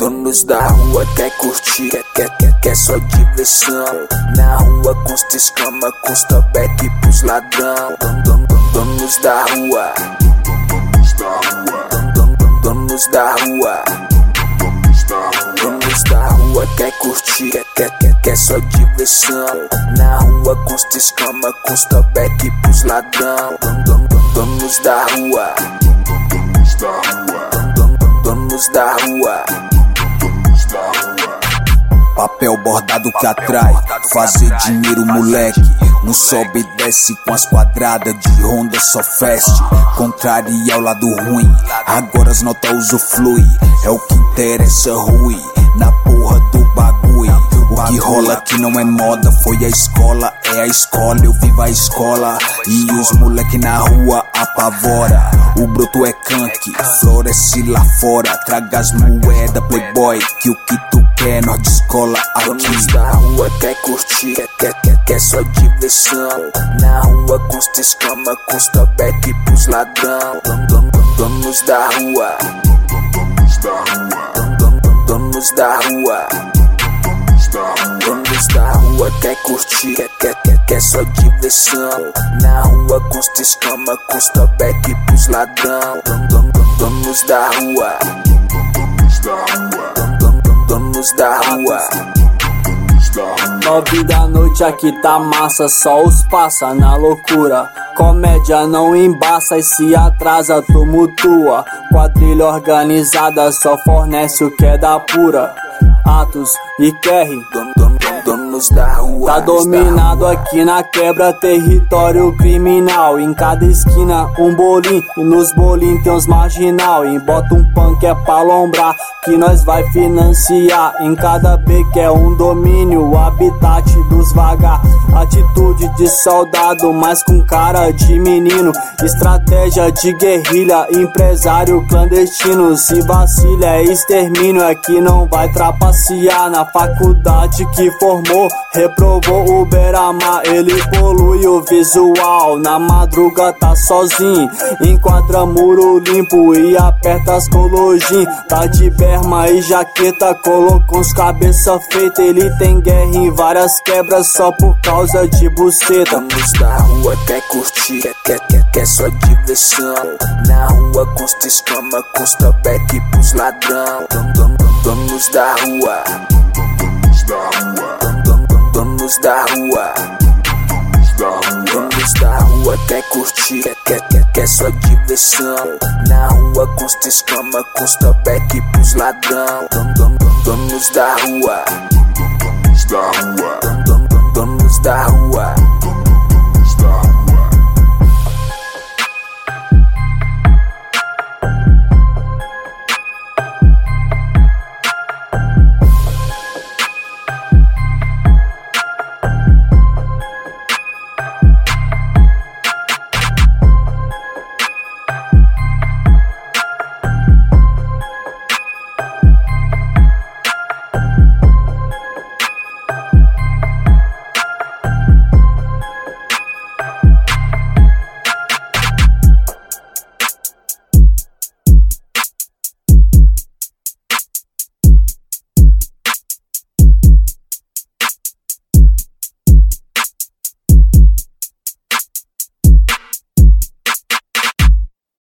Donos da rua quer curtir, quer só diversão. Na rua consta escama, consta back pros ladrão. Donos da rua, donos da rua, donos da rua quer curtir, quer só diversão. Na rua consta escama, consta back pros ladrão. Donos da rua, donos da rua. Papel bordado que atrai, fazer dinheiro moleque. Não sobe e desce com as quadradas de Honda só fest. Contraria ao lado ruim, agora as notas usufrui. É o que interessa, Rui, na porra do bagulho. O que rola aqui não é moda, foi a escola, é a escola. Eu vivo a escola e os moleque na rua apavora. O broto é canque, floresce lá fora. Traga as moedas, playboy, que o que tu quer nós descola aqui. Donos da rua quer curtir, quer só diversão. Na rua consta escama, consta back pros ladrão. Donos da rua, donos da rua, donos da rua quer curtir, quer só diversão. Na rua consta escama, consta back pros ladrão. Donos da rua, donos da rua. 9 da noite aqui tá massa, só os passa na loucura. Comédia não embaça e se atrasa tumultua. Quadrilha organizada só fornece o que é da pura. Atos e Kerry, donos da rua. tá dominado aqui na quebra, território criminal. Em cada esquina um bolim, e nos bolim tem uns marginal. E bota um punk é pra alombrar, que nós vai financiar. Em cada beco é um domínio, o habitat dos vagar. Atitude de soldado, mas com cara de menino. Estratégia de guerrilha, empresário clandestino. Se vacila é extermínio, aqui não vai trapacear. Na faculdade que formou, reprovou o Beira-Mar. Ele polui o visual, na madruga tá sozinho. Enquadra muro limpo e aperta as colojim. Tá de berma e jaqueta, colocou uns cabeça feita. Ele tem guerra em várias quebras só por causa de buceta. Donos da rua quer curtir, quer só diversão. Na rua consta escama, consta back pros ladrão. Donos da rua, donos da rua, donos da rua quer curtir, quer só diversão. Na rua consta escama, consta back pros ladrão. Donos da rua, donos da rua.